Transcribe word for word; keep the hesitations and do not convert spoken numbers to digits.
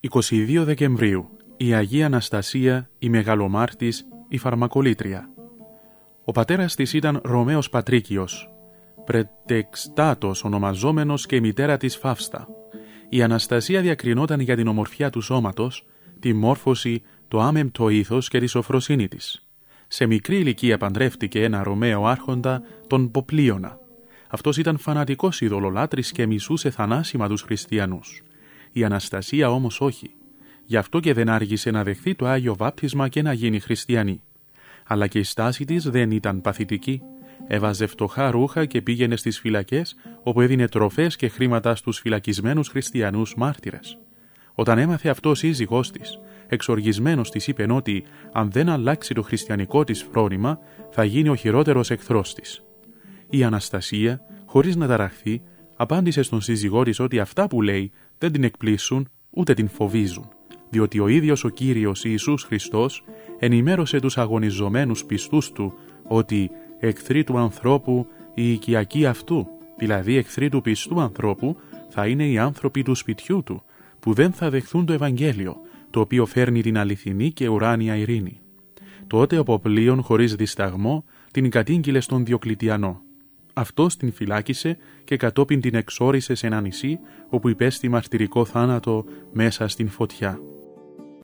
εικοστή δεύτερη Δεκεμβρίου, η Αγία Αναστασία, η Μεγαλομάρτης, η Φαρμακολήτρια. Ο πατέρας της ήταν Ρωμαίος Πατρίκιος, Πρετεξτάτος ονομαζόμενος και η μητέρα της Φαύστα. Η Αναστασία διακρινόταν για την ομορφιά του σώματος, τη μόρφωση, το άμεμπτο ήθος και τη σοφροσύνη της. Σε μικρή ηλικία παντρεύτηκε ένα Ρωμαίο άρχοντα, τον Ποπλίωνα. Αυτός ήταν φανατικός ειδωλολάτρης και μισούσε θανάσιμα τους χριστιανούς. Η Αναστασία όμως όχι. Γι' αυτό και δεν άργησε να δεχθεί το Άγιο Βάπτισμα και να γίνει χριστιανή. Αλλά και η στάση της δεν ήταν παθητική. Έβαζε φτωχά ρούχα και πήγαινε στις φυλακές, όπου έδινε τροφές και χρήματα στους φυλακισμένους χριστιανούς μάρτυρες. Όταν έμαθε αυτό ο σύζυγός της, εξοργισμένος της είπε ότι αν δεν αλλάξει το χριστιανικό της φρόνημα, θα γίνει ο χειρότερος εχθρός της. Η Αναστασία, χωρίς να ταραχθεί, απάντησε στον σύζυγό της ότι αυτά που λέει δεν την εκπλήσουν ούτε την φοβίζουν, διότι ο ίδιος ο Κύριος Ιησούς Χριστός ενημέρωσε τους αγωνιζομένους πιστούς του ότι εχθροί του ανθρώπου η οικιακοί αυτού, δηλαδή εχθροί του πιστού ανθρώπου, θα είναι οι άνθρωποι του σπιτιού του, που δεν θα δεχθούν το Ευαγγέλιο, το οποίο φέρνει την αληθινή και ουράνια ειρήνη. Τότε ο Ποπλίων, χωρίς δισταγμό, την κατήγγειλε στον Διοκλητιανό. Αυτός την φυλάκισε και κατόπιν την εξόρισε σε ένα νησί, όπου υπέστη μαρτυρικό θάνατο μέσα στην φωτιά.